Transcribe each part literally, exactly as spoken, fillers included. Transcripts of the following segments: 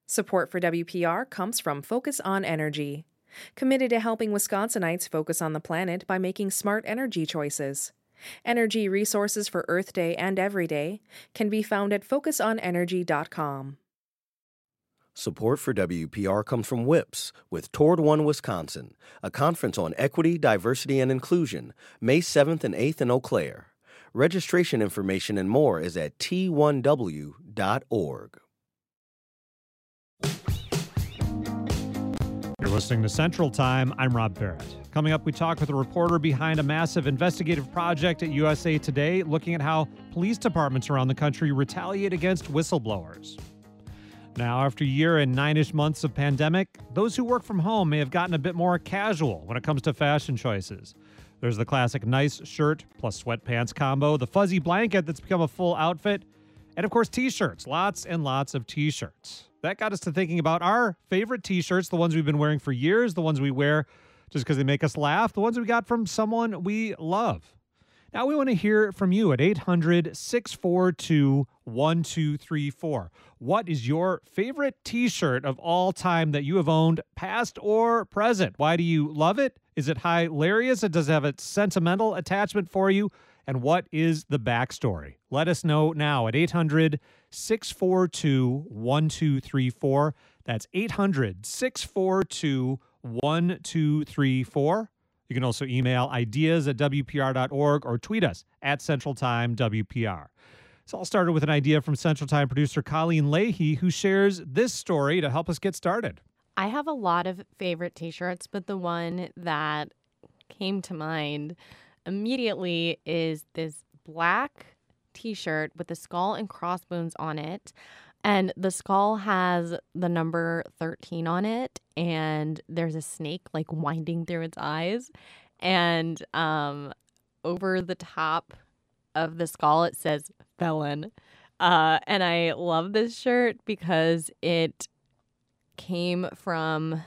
Support for W P R comes from Focus on Energy, committed to helping Wisconsinites focus on the planet by making smart energy choices. Energy resources for Earth Day and every day can be found at focus on energy dot com. Support for W P R comes from WHIPS with Toward One Wisconsin, a conference on equity, diversity, and inclusion, May seventh and eighth in Eau Claire. Registration information and more is at T one W dot org. You're listening to Central Time. I'm Rob Barrett. Coming up, we talk with a reporter behind a massive investigative project at U S A Today, looking at how police departments around the country retaliate against whistleblowers. Now, after a year and nine-ish months of pandemic, those who work from home may have gotten a bit more casual when it comes to fashion choices. There's the classic nice shirt plus sweatpants combo, the fuzzy blanket that's become a full outfit, and of course, t-shirts. Lots and lots of t-shirts. That got us to thinking about our favorite t-shirts, the ones we've been wearing for years, the ones we wear just because they make us laugh, the ones we got from someone we love. Now we want to hear from you at eight hundred, six four two, one two three four. What is your favorite t-shirt of all time that you have owned, past or present? Why do you love it? Is it hilarious? It does have a sentimental attachment for you? And what is the backstory? Let us know now at eight hundred, six four two, one two three four. That's eight hundred, six four two, one two three four. You can also email ideas at W P R dot org or tweet us at Central Time W P R. It's all started with an idea from Central Time producer Colleen Leahy, who shares this story to help us get started. I have a lot of favorite t-shirts, but the one that came to mind immediately is this black t-shirt with the skull and crossbones on it. And the skull has the number thirteen on it, and there's a snake like winding through its eyes. And um, over the top of the skull, it says felon. Uh, and I love this shirt because it came from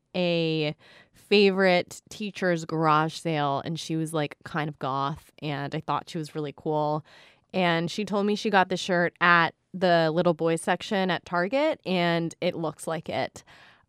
a favorite teacher's garage sale, and she was like kind of goth, and I thought she was really cool. And she told me she got the shirt at the little boy section at Target, and it looks like it.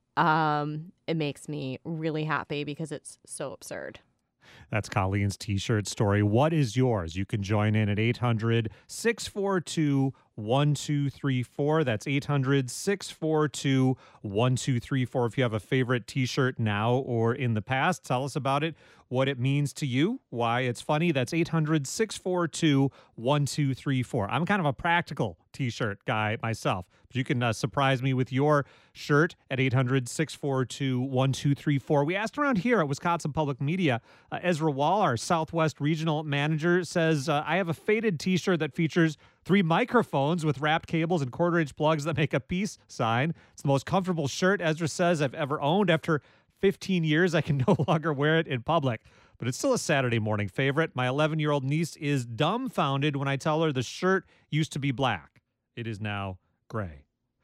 Um, it makes me really happy because it's so absurd. That's Colleen's t-shirt story. What is yours? You can join in at eight hundred, six four two, one two three four. That's eight hundred, six four two, one two three four. If you have a favorite t-shirt now or in the past, tell us about it, what it means to you, why it's funny. That's eight hundred, six four two, one two three four. I'm kind of a practical t-shirt guy myself, but you can uh, surprise me with your shirt at eight hundred, six four two, one two three four. We asked around here at Wisconsin Public Media. Uh, Ezra Wall, our Southwest Regional Manager, says, uh, I have a faded t-shirt that features three microphones with wrapped cables and quarter-inch plugs that make a peace sign. It's the most comfortable shirt, Ezra says, I've ever owned. After fifteen years, I can no longer wear it in public, but it's still a Saturday morning favorite. My eleven-year-old niece is dumbfounded when I tell her the shirt used to be black. It is now gray.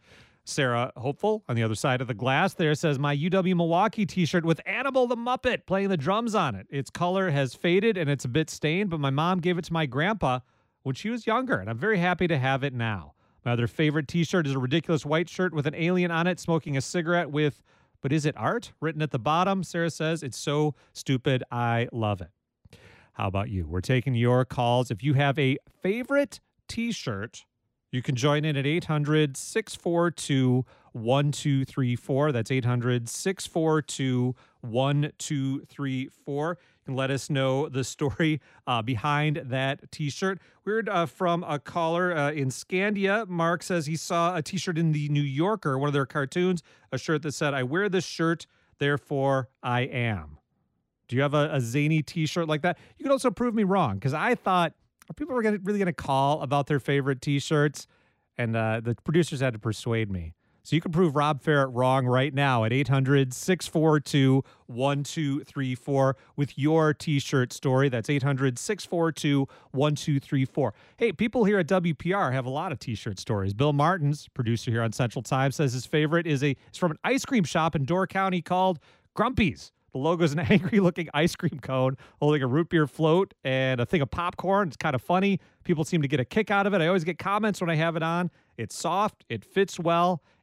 Sarah Hopeful on the other side of the glass there says, my U W Milwaukee t-shirt with Annabelle the Muppet playing the drums on it. Its color has faded and it's a bit stained, but my mom gave it to my grandpa when she was younger, and I'm very happy to have it now. My other favorite t-shirt is a ridiculous white shirt with an alien on it smoking a cigarette with, but is it art? Written at the bottom. Sarah says, it's so stupid. I love it. How about you? We're taking your calls. If you have a favorite t-shirt, you can join in at eight hundred, six four two, one two three four. That's eight hundred, six four two, one two three four. You can let us know the story uh, behind that t-shirt. We heard uh, from a caller uh, in Scandia. Mark says he saw a t-shirt in the New Yorker, one of their cartoons, a shirt that said, I wear this shirt, therefore I am. Do you have a, a zany t-shirt like that? You can also prove me wrong, because I thought, are people gonna, really going to call about their favorite t-shirts? And uh, the producers had to persuade me. So you can prove Rob Ferrett wrong right now at eight hundred, six four two, one two three four with your t-shirt story. That's eight hundred, six four two, one two three four. Hey, people here at W P R have a lot of t-shirt stories. Bill Martins, producer here on Central Time, says his favorite is a is from an ice cream shop in Door County called Grumpy's. The logo is an angry-looking ice cream cone holding a root beer float and a thing of popcorn. It's kind of funny. People seem to get a kick out of it. I always get comments when I have it on. It's soft, it fits well,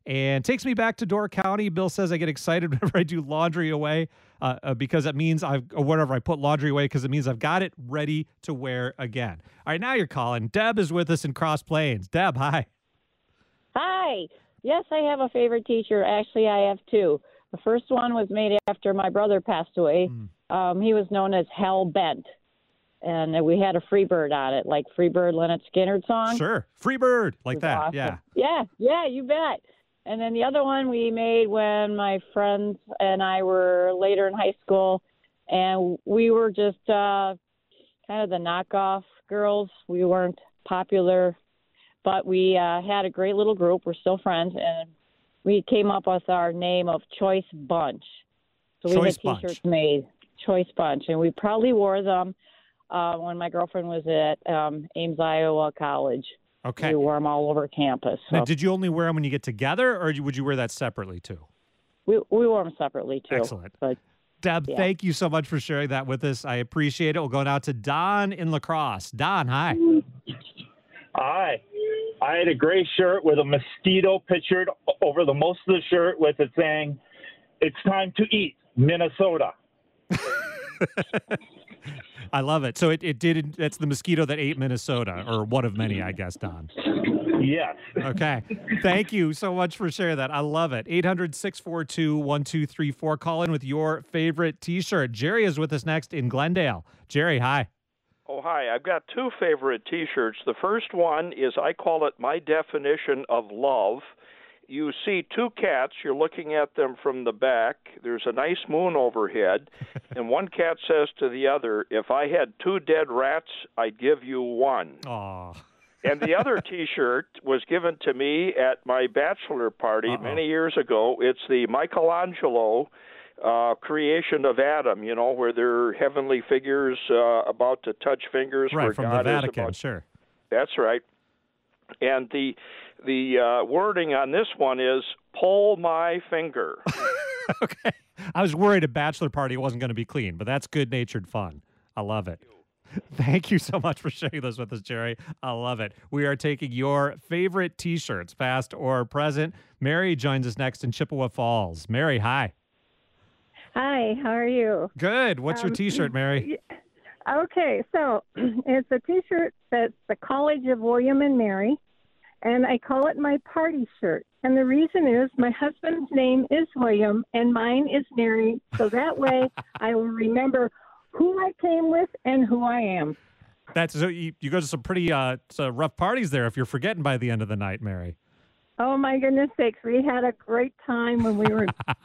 and takes me back to Door County. Bill says I get excited whenever I do laundry away uh, uh, because it means I've, or whenever I put laundry away, because it means I've got it ready to wear again. All right, now you're calling. Deb is with us in Cross Plains. Deb, hi. Hi. Yes, I have a favorite T-shirt. Actually, I have two. The first one was made after my brother passed away. Mm. Um, he was known as Hell Bent. And we had a Freebird on it, like Freebird Lynyrd Skynyrd song. Sure. Freebird, like that. Awesome. Yeah. Yeah, yeah, you bet. And then the other one we made when my friends and I were later in high school, and we were just uh, kind of the knockoff girls. We weren't popular, but we uh, had a great little group. We're still friends, and we came up with our name of Choice Bunch. So we Choice had T-shirts Bunch. made, Choice Bunch, and we probably wore them uh, when my girlfriend was at um, Ames, Iowa College. Okay. We wore them all over campus. So. Now, did you only wear them when you get together, or would you wear that separately too? We we wore them separately too. Excellent. But Deb, yeah. Thank you so much for sharing that with us. I appreciate it. We'll go now to Don in La Crosse. Don, hi. Hi. I had a gray shirt with a mosquito pictured over the most of the shirt with it saying, "It's time to eat, Minnesota." I love it. So it, it did, that's the mosquito that ate Minnesota, or one of many, I guess, Don. Yes. Okay. Thank you so much for sharing that. I love it. eight hundred, six four two, one two three four. Call in with your favorite T-shirt. Jerry is with us next in Glendale. Jerry, hi. Oh, hi. I've got two favorite T-shirts. The first one is, I call it my definition of love. You see two cats. You're looking at them from the back. There's a nice moon overhead. And one cat says to the other, "If I had two dead rats, I'd give you one." Aw. And the other T-shirt was given to me at my bachelor party Uh-oh. many years ago. It's the Michelangelo uh, creation of Adam, you know, where they're heavenly figures uh, about to touch fingers. Right, where from God the is Vatican, about... sure. That's right. And the the uh, wording on this one is, "Pull my finger." Okay. I was worried a bachelor party wasn't going to be clean, but that's good-natured fun. I love it. Thank you so much for sharing those with us, Jerry. I love it. We are taking your favorite T-shirts, past or present. Mary joins us next in Chippewa Falls. Mary, hi. Hi, how are you? Good. What's your Um, T-shirt, Mary? Okay, so it's a T-shirt that's the College of William and Mary, and I call it my party shirt. And the reason is my husband's name is William and mine is Mary, so that way I will remember who I came with and who I am. That's so you, you go to some pretty uh, so rough parties there if you're forgetting by the end of the night, Mary. Oh, my goodness sakes, we had a great time when we were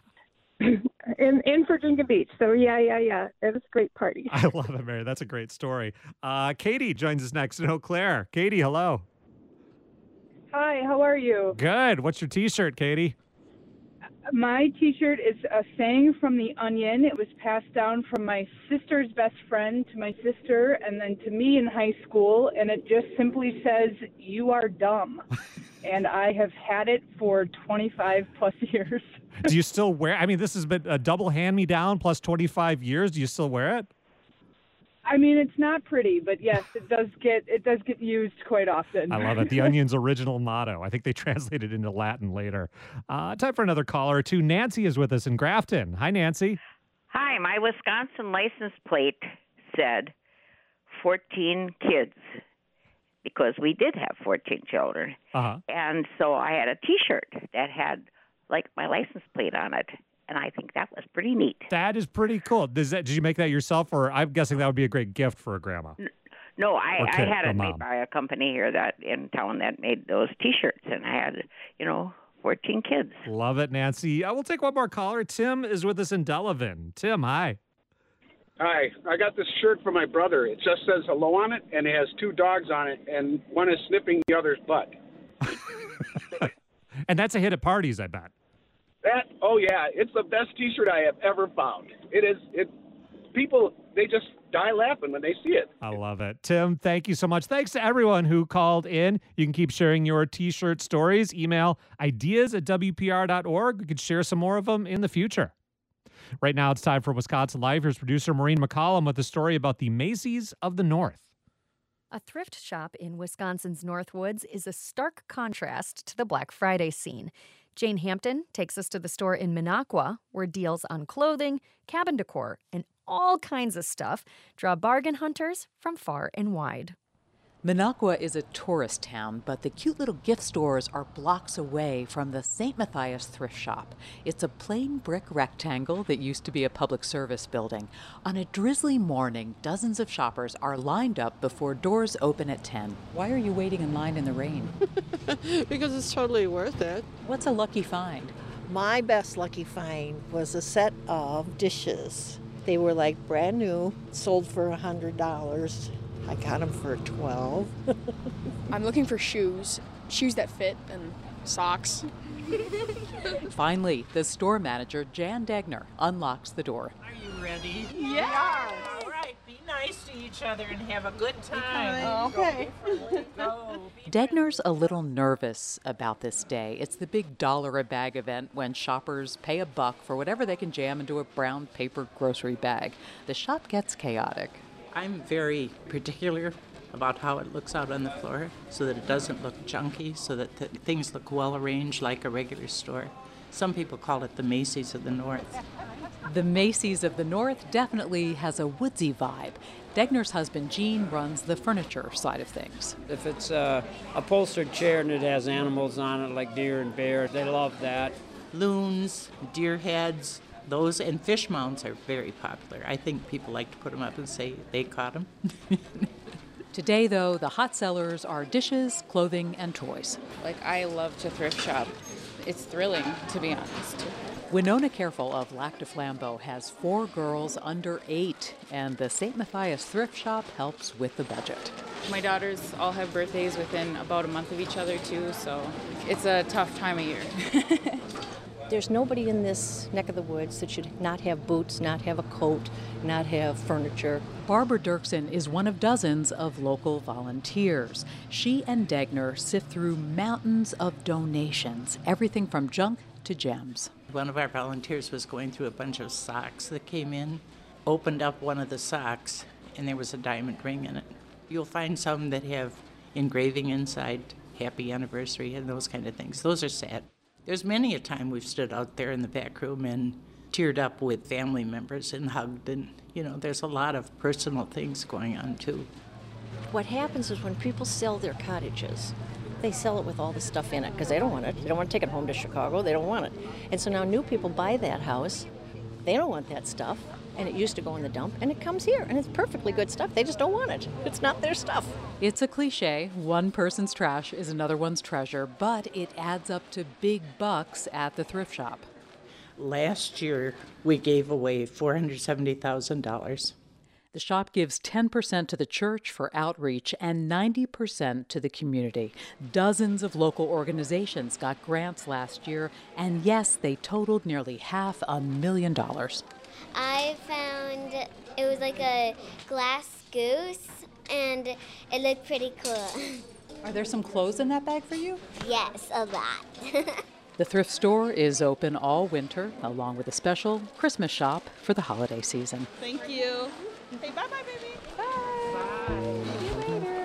in, in Virginia Beach. So, yeah, yeah, yeah, it was a great party. I love it, Mary. That's a great story. Uh, Katie joins us next in Eau Claire. Katie, hello. Hi, how are you? Good. What's your T-shirt, Katie? My T-shirt is a saying from The Onion. It was passed down from my sister's best friend to my sister and then to me in high school, and it just simply says, "You are dumb." And I have had it for twenty-five plus years. Do you still wear I mean, this has been a double hand-me-down plus twenty-five years. Do you still wear it? I mean, it's not pretty, but yes, it does get it does get used quite often. I love it. The Onion's original motto. I think they translated into Latin later. Uh, time for another caller or two. Nancy is with us in Grafton. Hi, Nancy. Hi, my Wisconsin license plate said fourteen kids because we did have fourteen children. Uh-huh. And so I had a T-shirt that had, like, my license plate on it. And I think that was pretty neat. That is pretty cool. Does that, did you make that yourself, or I'm guessing that would be a great gift for a grandma? No, I, Or I kid, had or it mom. made by a company here that in town that made those T-shirts, and I had, you know, fourteen kids. Love it, Nancy. Uh, we'll take one more caller. Tim is with us in Delavan. Tim, hi. Hi, I got this shirt for my brother. It just says hello on it, and it has two dogs on it, and one is sniffing the other's butt. And that's a hit at parties, I bet. That, oh yeah, it's the best T-shirt I have ever found. It is, it, people, they just die laughing when they see it. I love it. Tim, thank you so much. Thanks to everyone who called in. You can keep sharing your T-shirt stories. Email ideas at W P R dot org. We could share some more of them in the future. Right now, it's time for Wisconsin Live. Here's producer Maureen McCollum with a story about the Macy's of the North. A thrift shop in Wisconsin's Northwoods is a stark contrast to the Black Friday scene. Jane Hampton takes us to the store in Minocqua, where deals on clothing, cabin decor, and all kinds of stuff draw bargain hunters from far and wide. Minocqua is a tourist town, but the cute little gift stores are blocks away from the Saint Matthias thrift shop. It's a plain brick rectangle that used to be a public service building. On a drizzly morning, dozens of shoppers are lined up before doors open at ten. Why are you waiting in line in the rain? Because it's totally worth it. What's a lucky find? My best lucky find was a set of dishes. They were like brand new, sold for one hundred dollars. I got them for twelve. I'm looking for shoes, shoes that fit, and socks. Finally, the store manager, Jan Degner, unlocks the door. Are you ready? Yeah. All right, be nice to each other and have a good time. Okay. Go. Degner's a little nervous about this day. It's the big dollar a bag event when shoppers pay a buck for whatever they can jam into a brown paper grocery bag. The shop gets chaotic. I'm very particular about how it looks out on the floor so that it doesn't look junky, so that th- things look well arranged like a regular store. Some people call it the Macy's of the North. The Macy's of the North definitely has a woodsy vibe. Degner's husband, Gene, runs the furniture side of things. If it's a upholstered chair and it has animals on it like deer and bear, they love that. Loons, deer heads, those and fish mounds are very popular. I think people like to put them up and say they caught them. Today, though, the hot sellers are dishes, clothing, and toys. Like, I love to thrift shop. It's thrilling, to be honest. Winona Careful of Lac du Flambeau has four girls under eight, and the Saint Matthias thrift shop helps with the budget. My daughters all have birthdays within about a month of each other, too, so it's a tough time of year. There's nobody in this neck of the woods that should not have boots, not have a coat, not have furniture. Barbara Dirksen is one of dozens of local volunteers. She and Degner sift through mountains of donations, everything from junk to gems. One of our volunteers was going through a bunch of socks that came in, opened up one of the socks, and there was a diamond ring in it. You'll find some that have engraving inside, happy anniversary, and those kind of things. Those are sad. There's many a time we've stood out there in the back room and teared up with family members and hugged, and, you know, there's a lot of personal things going on, too. What happens is when people sell their cottages, they sell it with all the stuff in it because they don't want it. They don't want to take it home to Chicago. They don't want it. And so now new people buy that house. They don't want that stuff. And it used to go in the dump, and it comes here, and it's perfectly good stuff. They just don't want it. It's not their stuff. It's a cliche. One person's trash is another one's treasure, but it adds up to big bucks at the thrift shop. Last year, we gave away four hundred seventy thousand dollars. The shop gives ten percent to the church for outreach and ninety percent to the community. Dozens of local organizations got grants last year, and yes, they totaled nearly half a million dollars. I found it was like a glass goose, and it looked pretty cool. Are there some clothes in that bag for you? Yes, a lot. The thrift store is open all winter, along with a special Christmas shop for the holiday season. Thank you. Hey, bye-bye, baby. Bye. Bye. See you later.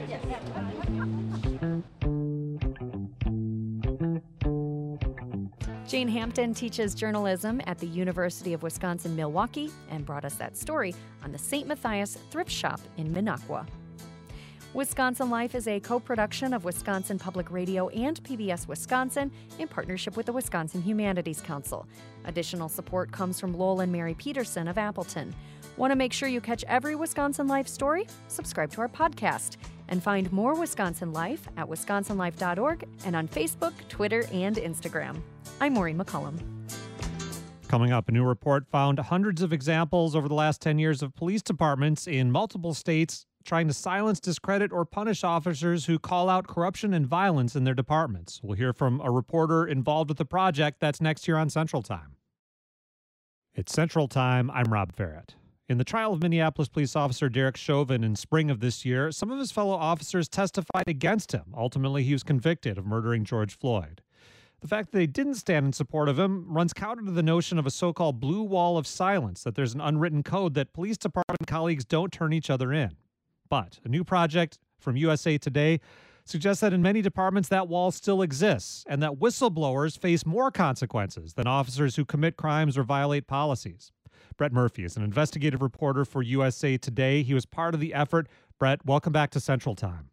Jane Hampton teaches journalism at the University of Wisconsin-Milwaukee and brought us that story on the Saint Matthias thrift shop in Minocqua. Wisconsin Life is a co-production of Wisconsin Public Radio and P B S Wisconsin in partnership with the Wisconsin Humanities Council. Additional support comes from Lowell and Mary Peterson of Appleton. Want to make sure you catch every Wisconsin Life story? Subscribe to our podcast and find more Wisconsin Life at wisconsin life dot org and on Facebook, Twitter, and Instagram. I'm Maureen McCullum. Coming up, a new report found hundreds of examples over the last ten years of police departments in multiple states trying to silence, discredit, or punish officers who call out corruption and violence in their departments. We'll hear from a reporter involved with the project. That's next here on Central Time. It's Central Time. I'm Rob Farrett. In the trial of Minneapolis police officer Derek Chauvin in spring of this year, some of his fellow officers testified against him. Ultimately, he was convicted of murdering George Floyd. The fact that they didn't stand in support of him runs counter to the notion of a so-called blue wall of silence, that there's an unwritten code that police department colleagues don't turn each other in. But a new project from U S A Today suggests that in many departments that wall still exists and that whistleblowers face more consequences than officers who commit crimes or violate policies. Brett Murphy is an investigative reporter for U S A Today. He was part of the effort. Brett, welcome back to Central Time.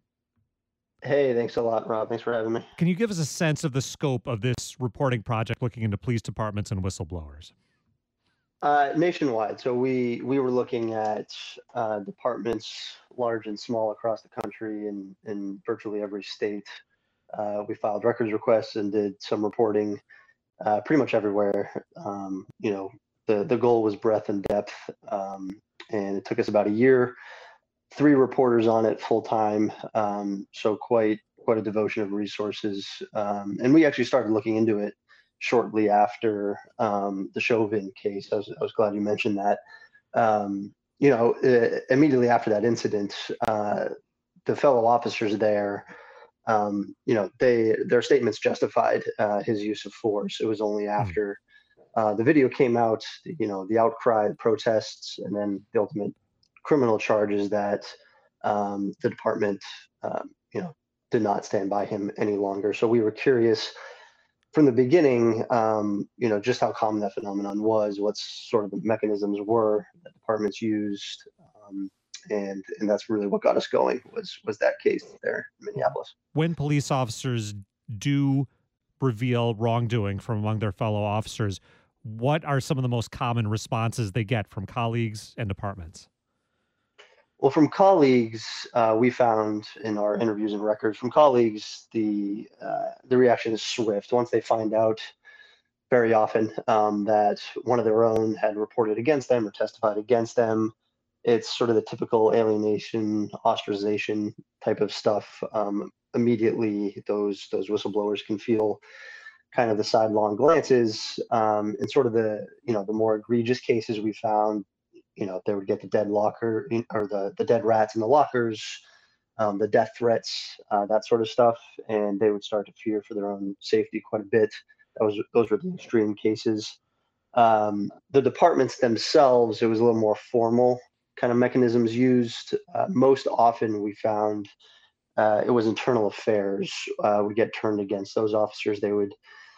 Hey, thanks a lot, Rob. Thanks for having me. Can you give us a sense of the scope of this reporting project looking into police departments and whistleblowers? Uh, nationwide. So we we were looking at uh, departments large and small across the country and in virtually every state. Uh, we filed records requests and did some reporting uh, pretty much everywhere. Um, you know, the, the goal was breadth and depth, um, and it took us about a year, three reporters on it full time. Um, so quite quite a devotion of resources. Um, and we actually started looking into it shortly after um, the Chauvin case. I was, I was glad you mentioned that. Um, you know, uh, immediately after that incident, uh, the fellow officers there, um, you know, they their statements justified uh, his use of force. It was only after uh, the video came out, you know, the outcry, the protests, and then the ultimate criminal charges that um, the department, um, you know, did not stand by him any longer. So we were curious from the beginning, um, you know, just how common that phenomenon was, what sort of the mechanisms were that departments used, um, and and that's really what got us going was was that case there in Minneapolis. When police officers do reveal wrongdoing from among their fellow officers, what are some of the most common responses they get from colleagues and departments? Well, from colleagues, uh, we found in our interviews and records from colleagues, the uh, the reaction is swift. Once they find out, very often, um, that one of their own had reported against them or testified against them, it's sort of the typical alienation, ostracization type of stuff. Um, immediately, those those whistleblowers can feel kind of the sidelong glances, um, and sort of the you know the more egregious cases we found. You know, they would get the dead locker or the, the dead rats in the lockers, um, the death threats, uh, that sort of stuff. And they would start to fear for their own safety quite a bit. That was, those were the extreme cases. Um, the departments themselves, it was a little more formal kind of mechanisms used. Uh, most often we found uh, it was internal affairs uh, would get turned against those officers. They would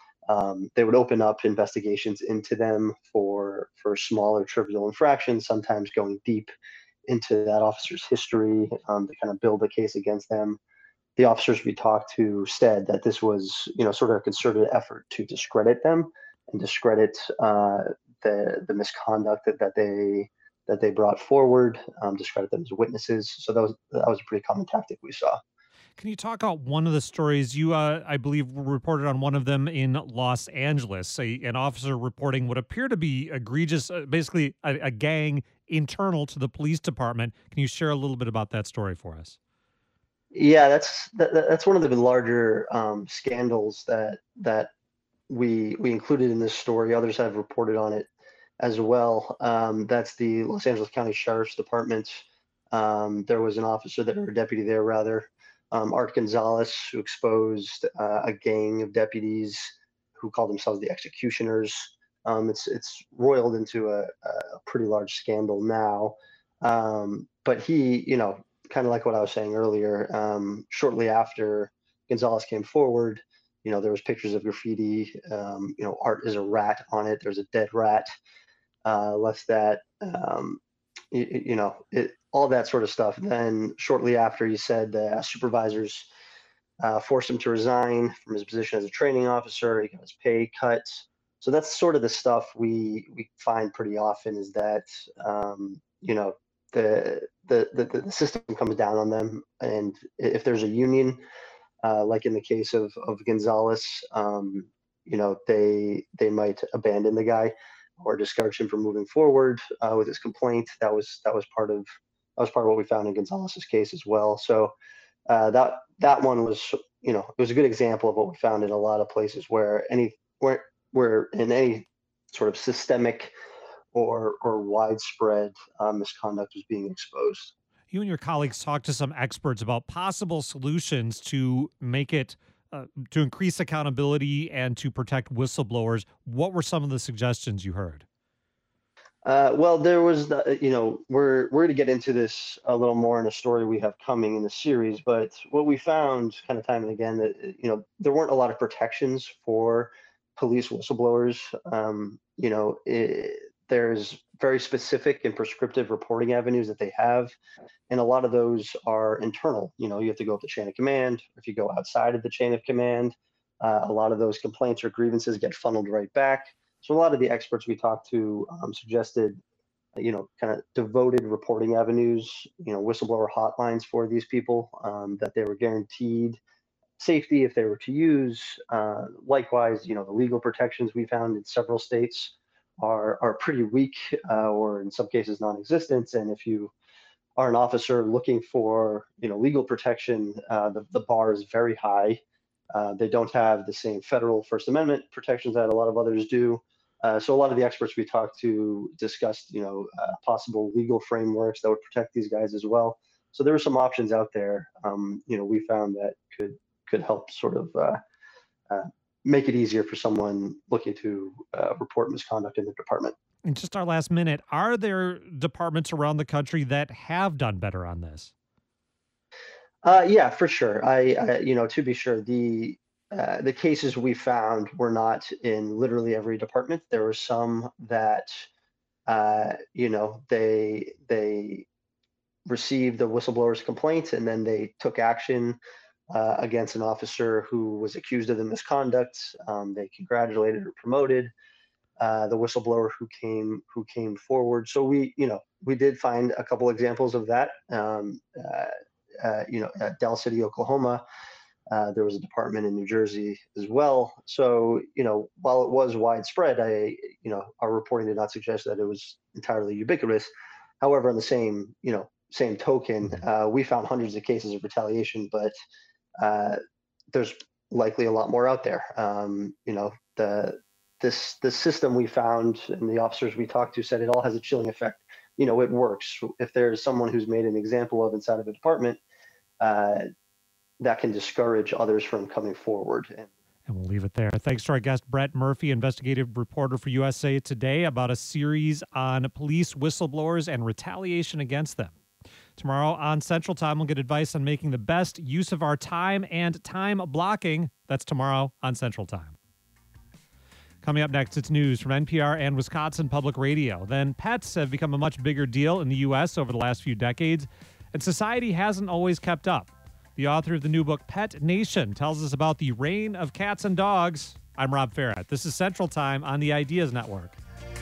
Um, they would open up investigations into them for for smaller trivial infractions, sometimes going deep into that officer's history um, to kind of build a case against them. The officers we talked to said that this was, you know, sort of a concerted effort to discredit them and discredit uh, the the misconduct that, that they that they brought forward, um, discredit them as witnesses. So that was that was a pretty common tactic we saw. Can you talk about one of the stories you, uh, I believe, reported on one of them in Los Angeles, a, an officer reporting what appeared to be egregious, uh, basically a, a gang internal to the police department. Can you share a little bit about that story for us? Yeah, that's that, that's one of the larger um, scandals that that we we included in this story. Others have reported on it as well. Um, that's the Los Angeles County Sheriff's Department. Um, there was an officer there, or a deputy there rather, um, Art Gonzalez, who exposed uh, a gang of deputies who call themselves the Executioners. Um, it's it's roiled into a, a pretty large scandal now. Um, but he, you know, kind of like what I was saying earlier, um, shortly after Gonzalez came forward, you know, there was pictures of graffiti, um, you know, Art is a rat on it. There's a dead rat. Uh, less that, um, you, you know, it, all that sort of stuff. Then shortly after, he said the supervisors uh, forced him to resign from his position as a training officer. He got his pay cut. So that's sort of the stuff we we find pretty often, is that, um, you know, the, the the the system comes down on them, and if there's a union, uh, like in the case of of Gonzalez, um, you know, they they might abandon the guy or discourage him from moving forward uh, with his complaint. That was that was part of that was part of what we found in Gonzalez's case as well. So uh, that that one was, you know, it was a good example of what we found in a lot of places where any where where in any sort of systemic or or widespread uh, misconduct was being exposed. You and your colleagues talked to some experts about possible solutions to make it uh, to increase accountability and to protect whistleblowers. What were some of the suggestions you heard? Uh, well, there was, the, you know, we're we're going to get into this a little more in a story we have coming in the series. But what we found, kind of time and again, that you know there weren't a lot of protections for police whistleblowers. Um, you know, it, there's very specific and prescriptive reporting avenues that they have, and a lot of those are internal. You know, you have to go up the chain of command. If you go outside of the chain of command, uh, a lot of those complaints or grievances get funneled right back. So a lot of the experts we talked to um, suggested, you know, kind of devoted reporting avenues, you know, whistleblower hotlines for these people, um, that they were guaranteed safety if they were to use. Uh, likewise, you know, the legal protections we found in several states are are pretty weak, uh, or in some cases non-existent. And if you are an officer looking for, you know, legal protection, uh, the, the bar is very high. Uh, they don't have the same federal First Amendment protections that a lot of others do. Uh, so a lot of the experts we talked to discussed, you know, uh, possible legal frameworks that would protect these guys as well. So there were some options out there, um, you know, we found that could could help sort of uh, uh, make it easier for someone looking to uh, report misconduct in their department. In just our last minute, are there departments around the country that have done better on this? Uh, yeah, for sure. I, I, you know, to be sure, the uh, the cases we found were not in literally every department. There were some that, uh, you know, they they received the whistleblower's complaint and then they took action uh, against an officer who was accused of the misconduct. Um, they congratulated or promoted uh, the whistleblower who came who came forward. So we, you know, we did find a couple examples of that. Um, uh, uh, you know, at Del City, Oklahoma, uh, there was a department in New Jersey as well. So, you know, while it was widespread, I, you know, our reporting did not suggest that it was entirely ubiquitous. However, on the same, you know, same token, uh, we found hundreds of cases of retaliation, but uh, there's likely a lot more out there. Um, you know, the this the system we found and the officers we talked to said it all has a chilling effect. You know, it works. If there's someone who's made an example of inside of a department, uh, that can discourage others from coming forward. And, and we'll leave it there. Thanks to our guest, Brett Murphy, investigative reporter for U S A Today, about a series on police whistleblowers and retaliation against them. Tomorrow on Central Time, we'll get advice on making the best use of our time and time blocking. That's tomorrow on Central Time. Coming up next, it's news from N P R and Wisconsin Public Radio. Then pets have become a much bigger deal in the U S over the last few decades, and society hasn't always kept up. The author of the new book, Pet Nation, tells us about the reign of cats and dogs. I'm Rob Farrett. This is Central Time on the Ideas Network.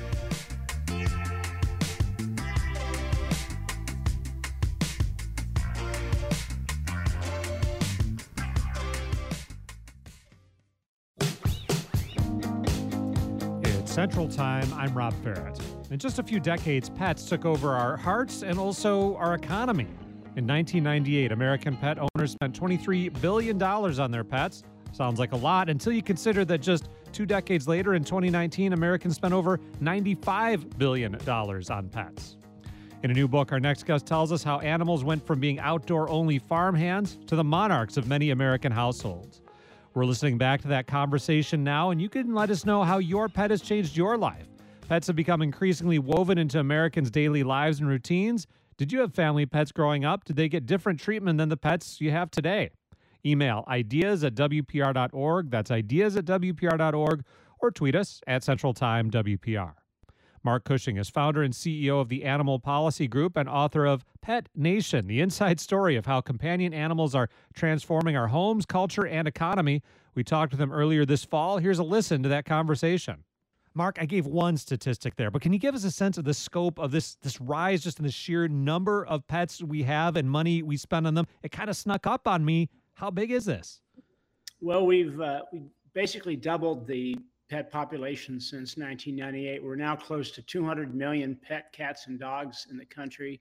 Central Time, I'm Rob Farrett. In just a few decades, pets took over our hearts and also our economy. In nineteen ninety-eight, American pet owners spent twenty-three billion dollars on their pets. Sounds like a lot until you consider that just two decades later, in twenty nineteen, Americans spent over ninety-five billion dollars on pets. In a new book, our next guest tells us how animals went from being outdoor-only farmhands to the monarchs of many American households. We're listening back to that conversation now, and you can let us know how your pet has changed your life. Pets have become increasingly woven into Americans' daily lives and routines. Did you have family pets growing up? Did they get different treatment than the pets you have today? Email ideas at W P R dot org. That's ideas at W P R dot org, or tweet us at Central Time W P R. Mark Cushing is founder and C E O of the Animal Policy Group and author of Pet Nation, the inside story of how companion animals are transforming our homes, culture, and economy. We talked with him earlier this fall. Here's a listen to that conversation. Mark, I gave one statistic there, but can you give us a sense of the scope of this, this rise just in the sheer number of pets we have and money we spend on them? It kind of snuck up on me. How big is this? Well, we've uh, we basically doubled the pet population since nineteen ninety-eight. We're now close to two hundred million pet cats and dogs in the country.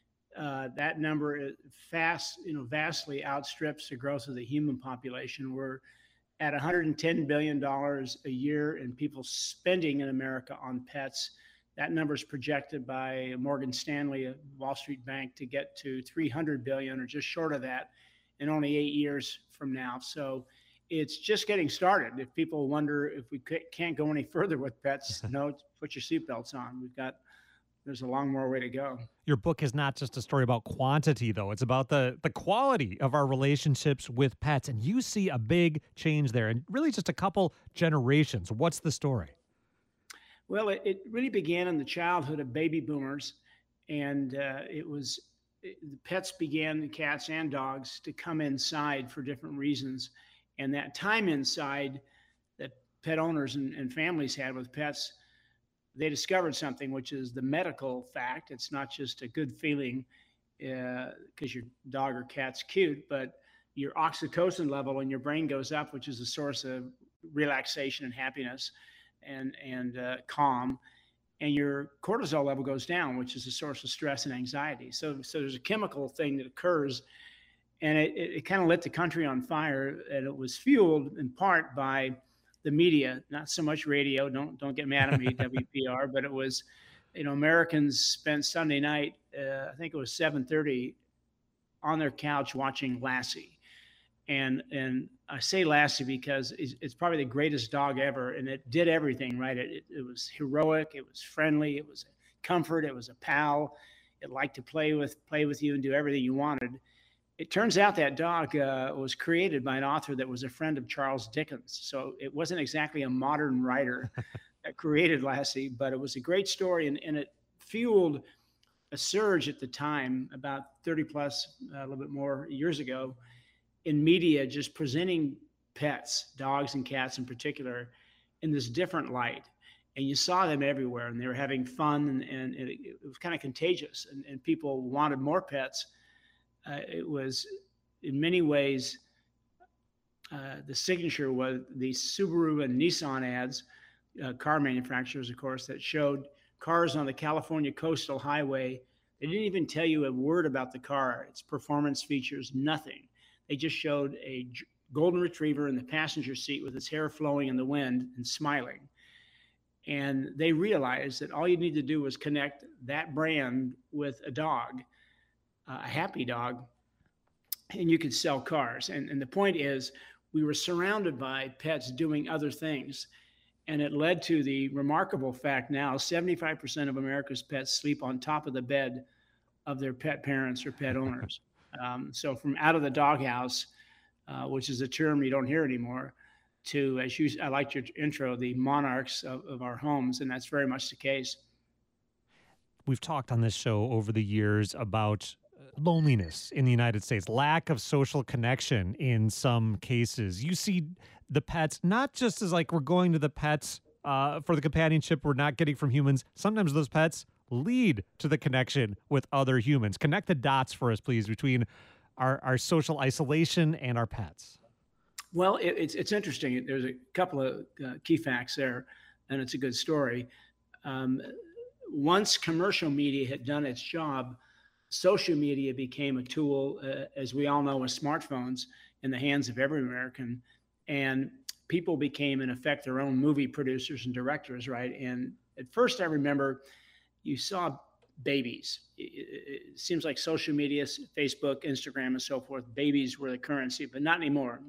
Uh, that number is fast, you know, vastly outstrips the growth of the human population. We're at one hundred ten billion dollars a year in people spending in America on pets. That number is projected by Morgan Stanley, a Wall Street bank, to get to three hundred billion dollars or just short of that in only eight years from now. So it's just getting started. If people wonder if we can't go any further with pets, no, put your seatbelts on. We've got there's a long more way to go. Your book is not just a story about quantity, though. It's about the the quality of our relationships with pets. And you see a big change there in really just a couple generations. What's the story? Well, it, it really began in the childhood of baby boomers. And uh, it was it, the pets began, the cats and dogs, to come inside for different reasons. And that time inside that pet owners and, and families had with pets, they discovered something, which is the medical fact. It's not just a good feeling because uh, your dog or cat's cute, but your oxytocin level in your brain goes up, which is a source of relaxation and happiness and, and uh, calm. And your cortisol level goes down, which is a source of stress and anxiety. So, so there's a chemical thing that occurs, and it, it, it kind of lit the country on fire. And it was fueled in part by the media, not so much radio. Don't don't get mad at me, W P R. But it was, you know, Americans spent Sunday night, uh, I think it was seven thirty, on their couch watching Lassie, and and I say Lassie because it's, it's probably the greatest dog ever, and it did everything right. It, it it was heroic, it was friendly, it was comfort, it was a pal. It liked to play with play with you and do everything you wanted. It turns out that dog uh, was created by an author that was a friend of Charles Dickens. So it wasn't exactly a modern writer that created Lassie, but it was a great story. And, and it fueled a surge at the time, about thirty plus, uh, a little bit more years ago, in media, just presenting pets, dogs and cats in particular, in this different light. And you saw them everywhere, and they were having fun, and, and it, it was kind of contagious, and, and people wanted more pets. Uh, it was, in many ways, uh, the signature was the Subaru and Nissan ads, uh, car manufacturers, of course, that showed cars on the California coastal highway. They didn't even tell you a word about the car, its performance features, nothing. They just showed a golden retriever in the passenger seat with its hair flowing in the wind and smiling. And they realized that all you need to do was connect that brand with a dog, a happy dog, and you could sell cars. And, and the point is, we were surrounded by pets doing other things. And it led to the remarkable fact now, seventy-five percent of America's pets sleep on top of the bed of their pet parents or pet owners. Um, so from out of the doghouse, uh, which is a term you don't hear anymore, to, as you, I liked your intro, the monarchs of, of our homes. And that's very much the case. We've talked on this show over the years about loneliness in the United States, lack of social connection in some cases. You see the pets not just as like we're going to the pets uh, for the companionship we're not getting from humans. Sometimes those pets lead to the connection with other humans. Connect the dots for us, please, between our, our social isolation and our pets. Well, it, it's it's interesting. There's a couple of uh, key facts there, and it's a good story. Um, once commercial media had done its job, social media became a tool, uh, as we all know, with smartphones in the hands of every American. And people became, in effect, their own movie producers and directors, right? And at first, I remember you saw babies. It, it, it seems like social media, Facebook, Instagram, and so forth, babies were the currency, but not anymore.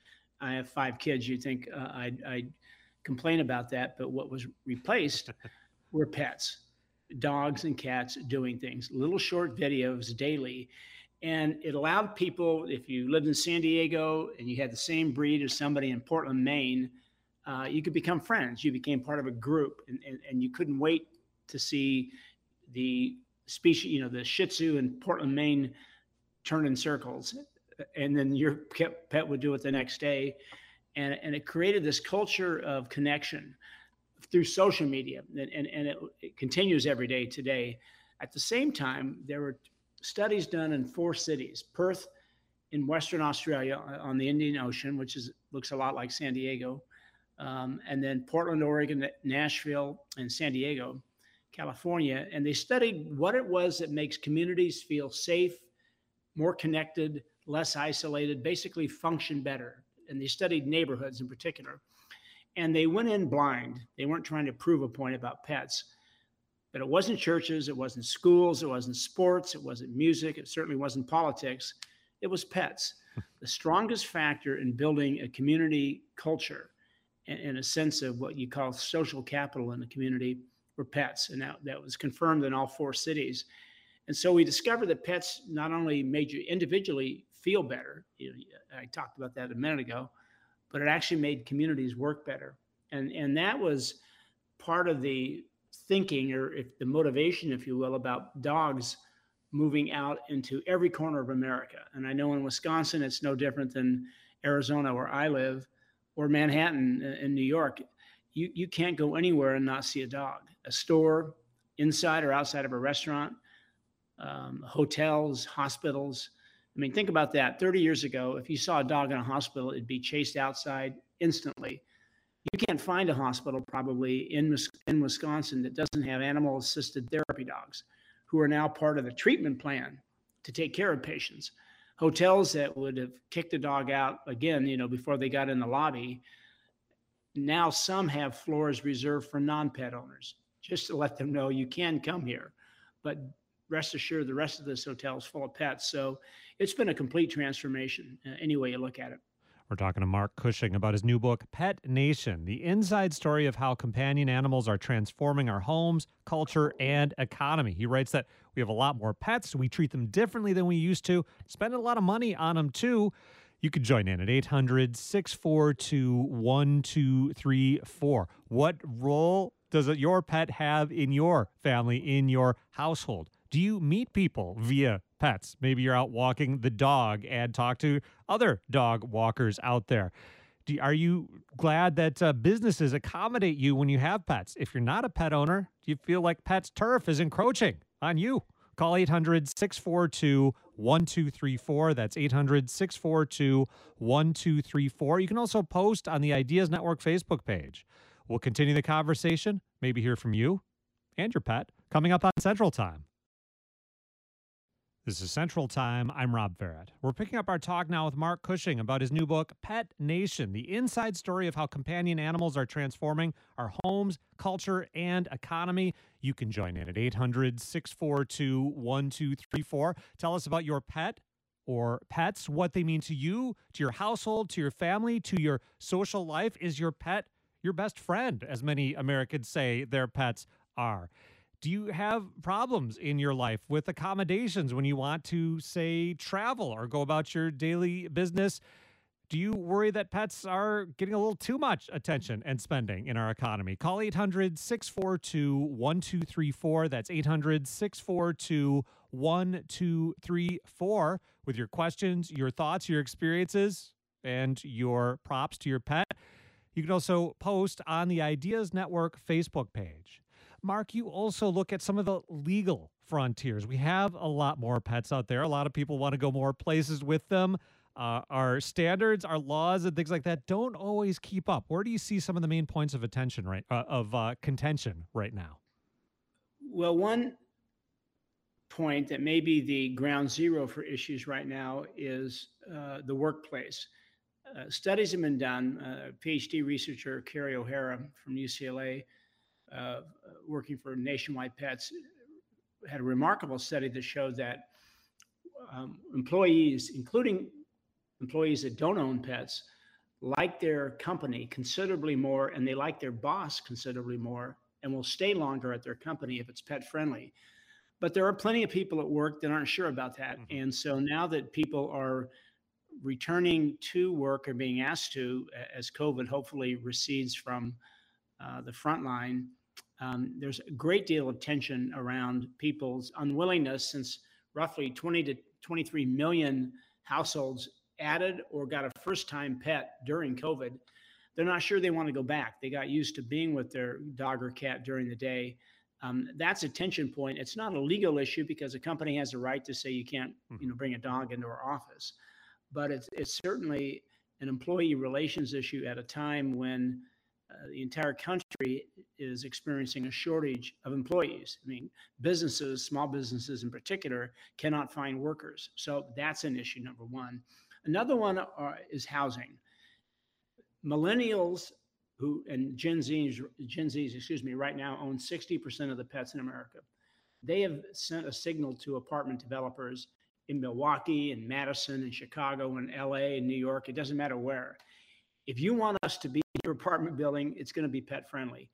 I have five kids. You'd think uh, I'd, I'd complain about that, but what was replaced were pets. Dogs and cats doing things, little short videos daily. And it allowed people, if you lived in San Diego and you had the same breed as somebody in Portland, Maine, uh, you could become friends. You became part of a group, and, and, and you couldn't wait to see the species, you know, the Shih Tzu in Portland, Maine turn in circles. And then your pet would do it the next day. And, and it created this culture of connection through social media, and, and, and it, it continues every day today. At the same time, there were studies done in four cities: Perth in Western Australia on the Indian Ocean, which is looks a lot like San Diego, um, and then Portland, Oregon, Nashville, and San Diego, California. And they studied what it was that makes communities feel safe, more connected, less isolated, basically function better. And they studied neighborhoods in particular. And they went in blind. They weren't trying to prove a point about pets. But it wasn't churches, it wasn't schools, it wasn't sports, it wasn't music, it certainly wasn't politics. It was pets. The strongest factor in building a community culture and, and a sense of what you call social capital in a community were pets, and that, that was confirmed in all four cities. And so we discovered that pets not only made you individually feel better, you know, I talked about that a minute ago, but it actually made communities work better. And, and that was part of the thinking, or if the motivation, if you will, about dogs moving out into every corner of America. And I know in Wisconsin, it's no different than Arizona, where I live, or Manhattan in New York. You, you can't go anywhere and not see a dog. A store, inside or outside of a restaurant, um, hotels, hospitals. I mean, think about that. thirty years ago, if you saw a dog in a hospital, it'd be chased outside instantly. You can't find a hospital probably in, in Wisconsin that doesn't have animal-assisted therapy dogs, who are now part of the treatment plan to take care of patients. Hotels that would have kicked a dog out again, you know, before they got in the lobby, now some have floors reserved for non-pet owners, just to let them know you can come here. But rest assured, the rest of this hotel is full of pets. So it's been a complete transformation, uh, any way you look at it. We're talking to Mark Cushing about his new book, Pet Nation, the inside story of how companion animals are transforming our homes, culture, and economy. He writes that we have a lot more pets. We treat them differently than we used to, spending a lot of money on them, too. You could join in at eight hundred, six four two, one two three four. What role does your pet have in your family, in your household? Do you meet people via pets? Maybe you're out walking the dog and talk to other dog walkers out there. Do, are you glad that uh, businesses accommodate you when you have pets? If you're not a pet owner, do you feel like Pets Turf is encroaching on you? Call eight hundred, six four two, one two three four. That's eight hundred, six four two, one two three four. You can also post on the Ideas Network Facebook page. We'll continue the conversation, maybe hear from you and your pet, coming up on Central Time. This is Central Time. I'm Rob Farrett. We're picking up our talk now with Mark Cushing about his new book, Pet Nation, the inside story of how companion animals are transforming our homes, culture, and economy. You can join in at eight hundred, six four two, one two three four. Tell us about your pet or pets, what they mean to you, to your household, to your family, to your social life. Is your pet your best friend, as many Americans say their pets are? Do you have problems in your life with accommodations when you want to, say, travel or go about your daily business? Do you worry that pets are getting a little too much attention and spending in our economy? Call eight hundred, six four two, one two three four. That's eight hundred, six four two, one two three four with your questions, your thoughts, your experiences, and your props to your pet. You can also post on the Ideas Network Facebook page. Mark, you also look at some of the legal frontiers. We have a lot more pets out there. A lot of people want to go more places with them. Uh, our standards, our laws, and things like that don't always keep up. Where do you see some of the main points of attention, right, uh, of uh, contention right now? Well, one point that may be the ground zero for issues right now is uh, the workplace. Uh, studies have been done. Uh, PhD researcher Carrie O'Hara from U C L A, Uh, working for Nationwide Pets, had a remarkable study that showed that um, employees, including employees that don't own pets, like their company considerably more, and they like their boss considerably more, and will stay longer at their company if it's pet friendly. But there are plenty of people at work that aren't sure about that. Mm-hmm. And so now that people are returning to work or being asked to, as COVID hopefully recedes from uh, the front line, Um, there's a great deal of tension around people's unwillingness, since roughly twenty to twenty-three million households added or got a first-time pet during COVID. They're not sure they want to go back. They got used to being with their dog or cat during the day. Um, that's a tension point. It's not a legal issue because a company has a right to say you can't, you know, bring a dog into our office. But it's, it's certainly an employee relations issue at a time when Uh, the entire country is experiencing a shortage of employees. I mean, businesses, small businesses in particular, cannot find workers. So that's an issue, number one. Another one are, is housing. Millennials who and Gen Zs, Gen Zs, excuse me, right now own sixty percent of the pets in America. They have sent a signal to apartment developers in Milwaukee and Madison and Chicago and L A and New York. It doesn't matter where. If you want us to be in your apartment building, it's going to be pet friendly.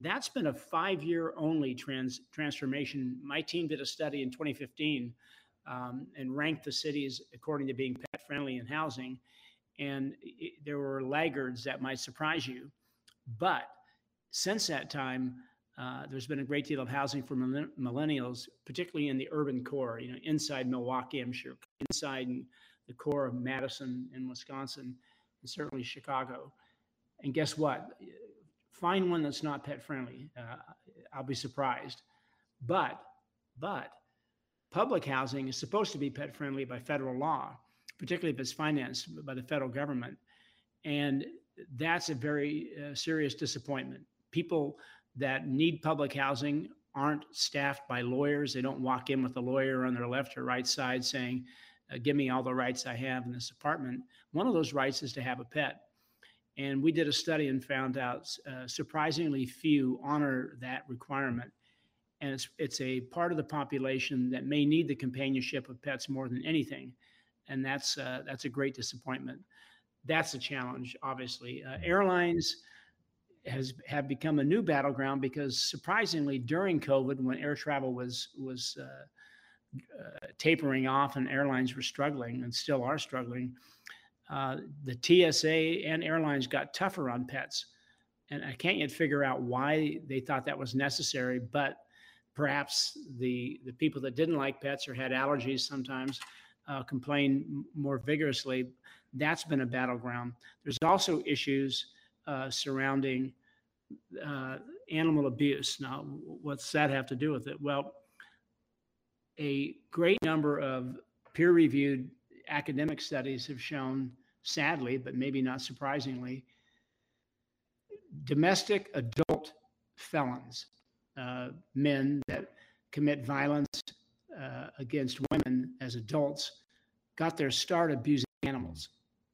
That's been a five-year only trans transformation. My team did a study in twenty fifteen um, and ranked the cities according to being pet-friendly in housing. And it, there were laggards that might surprise you. But since that time, uh, there's been a great deal of housing for millen millennials, particularly in the urban core, you know, inside Milwaukee, I'm sure, inside the core of Madison and Wisconsin, and certainly Chicago. And guess what? Find one that's not pet friendly. Uh, I'll be surprised. But, but public housing is supposed to be pet friendly by federal law, particularly if it's financed by the federal government. And that's a very uh, serious disappointment. People that need public housing aren't staffed by lawyers. They don't walk in with a lawyer on their left or right side saying, uh, give me all the rights I have in this apartment. One of those rights is to have a pet. And we did a study and found out uh, surprisingly few honor that requirement. And it's, it's a part of the population that may need the companionship of pets more than anything. And that's, uh, that's a great disappointment. That's a challenge, obviously. Uh, airlines has have become a new battleground because surprisingly during COVID, when air travel was, was uh, uh, tapering off and airlines were struggling and still are struggling, Uh, the T S A and airlines got tougher on pets. And I can't yet figure out why they thought that was necessary, but perhaps the, the people that didn't like pets or had allergies sometimes uh, complain more vigorously. That's been a battleground. There's also issues uh, surrounding uh, animal abuse. Now, what's that have to do with it? Well, a great number of peer-reviewed academic studies have shown, sadly, but maybe not surprisingly, domestic adult felons, uh, men that commit violence uh, against women as adults, got their start abusing animals.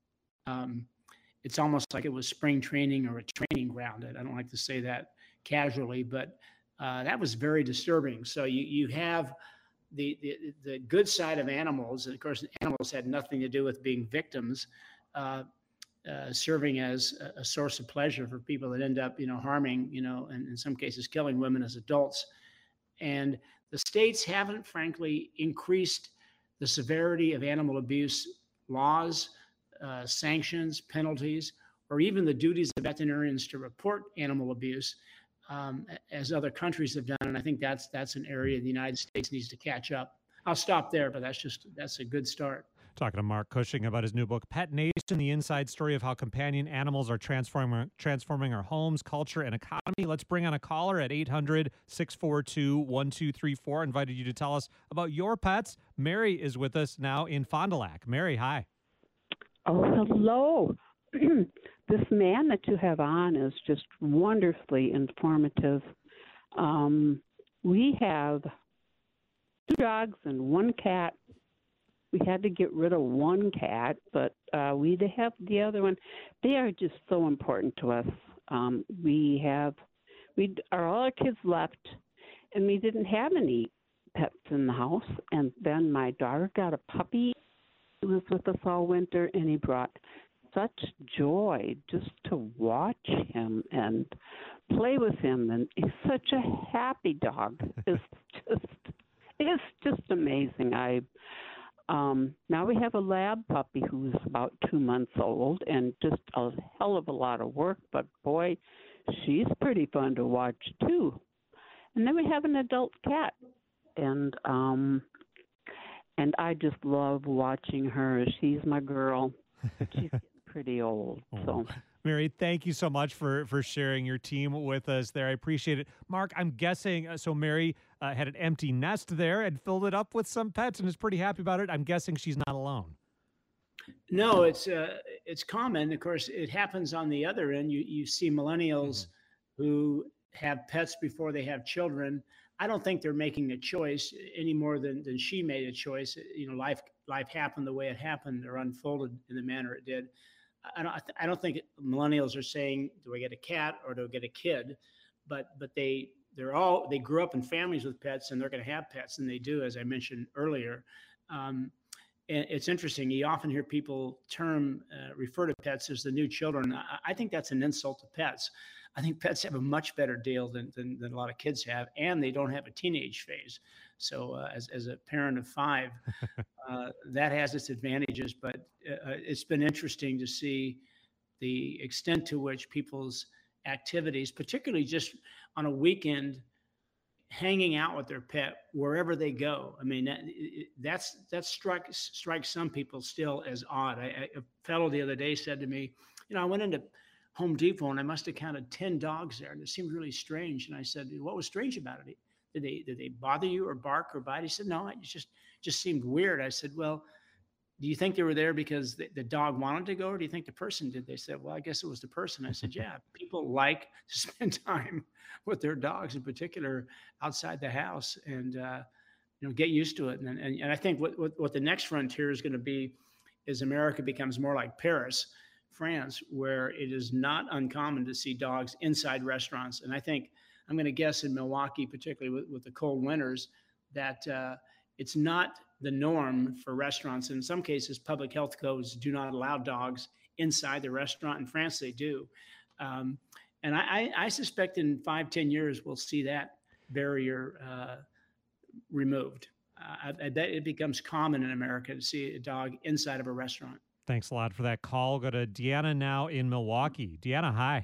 Um, it's almost like it was spring training or a training ground. I don't like to say that casually, but uh, that was very disturbing. So you, you have The, the the good side of animals, and of course animals had nothing to do with being victims, uh, uh, serving as a, a source of pleasure for people that end up, you know, harming, you know, and in some cases killing women as adults. And the states haven't, frankly, increased the severity of animal abuse laws, uh, sanctions, penalties, or even the duties of veterinarians to report animal abuse. Um, as other countries have done. And I think that's that's an area the United States needs to catch up. I'll stop there, but that's just, that's a good start. Talking to Mark Cushing about his new book, Pet Nation, the inside story of how companion animals are transforming, transforming our homes, culture, and economy. Let's bring on a caller at eight hundred, six four two, one two three four. Invited you to tell us about your pets. Mary is with us now in Fond du Lac. Mary, hi. Oh, hello. This man that you have on is just wonderfully informative. Um, we have two dogs and one cat. We had to get rid of one cat, but uh, we have the other one. They are just so important to us. Um, we have, we are all our kids left, and we didn't have any pets in the house. And then my daughter got a puppy. He was with us all winter, and he brought such joy just to watch him and play with him, and he's such a happy dog. It's just it's just amazing. I um now we have a lab puppy who's about two months old and just a hell of a lot of work, but boy, she's pretty fun to watch too. And then we have an adult cat, and um and I just love watching her. She's my girl. She's pretty old. So, Mary, thank you so much for for sharing your team with us there. I appreciate it. Mark, I'm guessing, uh, so Mary uh, had an empty nest there and filled it up with some pets and is pretty happy about it. I'm guessing she's not alone. No, it's uh, it's common. Of course, it happens on the other end. You you see millennials mm-hmm. who have pets before they have children. I don't think they're making a choice any more than, than she made a choice. You know, life life happened the way it happened or unfolded in the manner it did. I don't I don't think millennials are saying, do I get a cat or do I get a kid? But but they they're all they grew up in families with pets, and they're going to have pets, and they do, as I mentioned earlier. Um, and it's interesting. You often hear people term uh, refer to pets as the new children. I, I think that's an insult to pets. I think pets have a much better deal than, than, than a lot of kids have, and they don't have a teenage phase. So uh, as, as a parent of five, uh, that has its advantages, but uh, it's been interesting to see the extent to which people's activities, particularly just on a weekend, hanging out with their pet wherever they go. I mean, that, that's that strikes strikes some people still as odd. I, I, a fellow the other day said to me, you know, I went into Home Depot and I must have counted ten dogs there, and it seemed really strange. And I said, what was strange about it? Did they did they bother you or bark or bite? He said, no, it just just seemed weird. I said, well, do you think they were there because the, the dog wanted to go, or do you think the person did? They said, well, I guess it was the person. I said, yeah, people like to spend time with their dogs, in particular outside the house, and uh, you know, get used to it. And and, and I think what, what what the next frontier is going to be is America becomes more like Paris, France, where it is not uncommon to see dogs inside restaurants. And I think I'm going to guess in Milwaukee, particularly with, with the cold winters, that uh, it's not the norm for restaurants. In some cases, public health codes do not allow dogs inside the restaurant. In France, they do. Um, and I, I suspect in five, ten years, we'll see that barrier uh, removed. Uh, I, I bet it becomes common in America to see a dog inside of a restaurant. Thanks a lot for that call. Go to Deanna now in Milwaukee. Deanna, hi.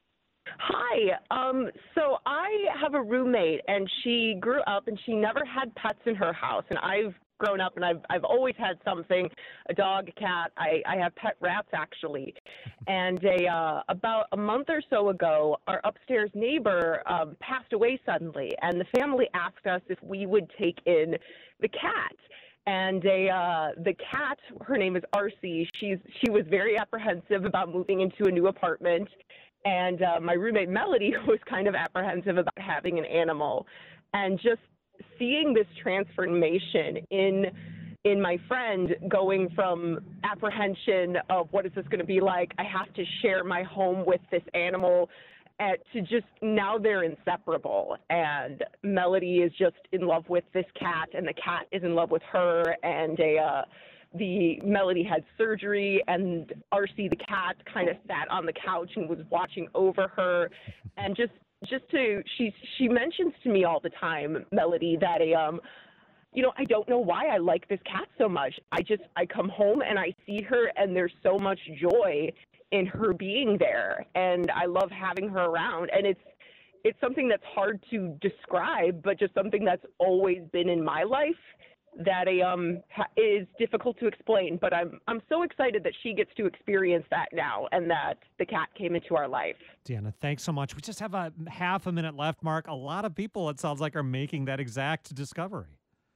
Hi. Um, so I have a roommate, and she grew up, and she never had pets in her house. And I've grown up, and I've I've always had something, a dog, a cat. I, I have pet rats, actually. And a uh, about a month or so ago, our upstairs neighbor um, passed away suddenly, and the family asked us if we would take in the cat. And a uh, the cat, her name is R C. She's she was very apprehensive about moving into a new apartment. And uh, my roommate, Melody, was kind of apprehensive about having an animal. And just seeing this transformation in in my friend, going from apprehension of what is this going to be like, I have to share my home with this animal, uh, to just now they're inseparable. And Melody is just in love with this cat, and the cat is in love with her. And a uh, the Melody had surgery, and R C, the cat, kind of sat on the couch and was watching over her. And just just to she she mentions to me all the time, Melody, that a um you know, I don't know why I like this cat so much. I just I come home and I see her, and there's so much joy in her being there, and I love having her around. And it's it's something that's hard to describe, but just something that's always been in my life that a, um ha- is difficult to explain. But I'm I'm so excited that she gets to experience that now, and that the cat came into our life. Deanna, thanks so much. We just have a half a minute left, Mark. A lot of people, it sounds like, are making that exact discovery.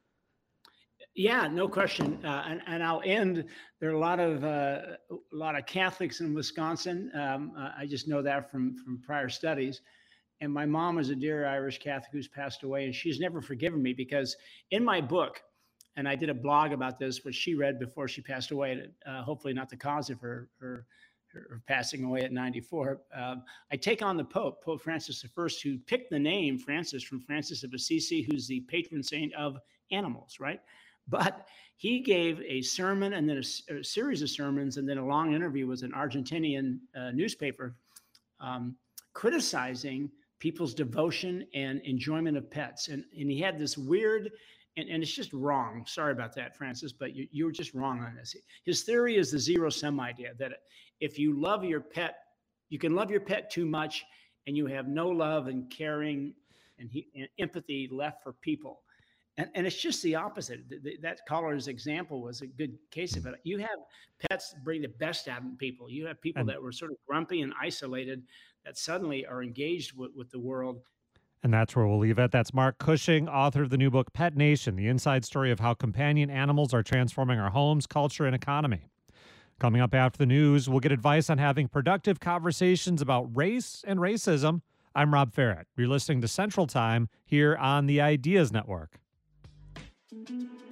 Yeah, no question. Uh, and, and I'll end. There are a lot of uh, a lot of Catholics in Wisconsin. Um, uh, I just know that from from prior studies. And my mom is a dear Irish Catholic who's passed away, and she's never forgiven me because in my book, and I did a blog about this, which she read before she passed away, and uh, hopefully not the cause of her her, her passing away at ninety-four. Um, I take on the Pope, Pope Francis the First, who picked the name Francis from Francis of Assisi, who's the patron saint of animals, right? But he gave a sermon and then a, a series of sermons and then a long interview with an Argentinian uh, newspaper um, criticizing people's devotion and enjoyment of pets. And, and he had this weird, and, and it's just wrong. Sorry about that, Francis, but you, you were just wrong on this. His theory is the zero-sum idea, that if you love your pet, you can love your pet too much and you have no love and caring and, he, and empathy left for people. And, and it's just the opposite. The, the, that caller's example was a good case of it. You have pets that bring the best out in people. You have people and, that were sort of grumpy and isolated that suddenly are engaged with, with the world. And that's where we'll leave it. That's Mark Cushing, author of the new book, Pet Nation, the inside story of how companion animals are transforming our homes, culture, and economy. Coming up after the news, we'll get advice on having productive conversations about race and racism. I'm Rob Farrett. You're listening to Central Time here on the Ideas Network. Mm-hmm.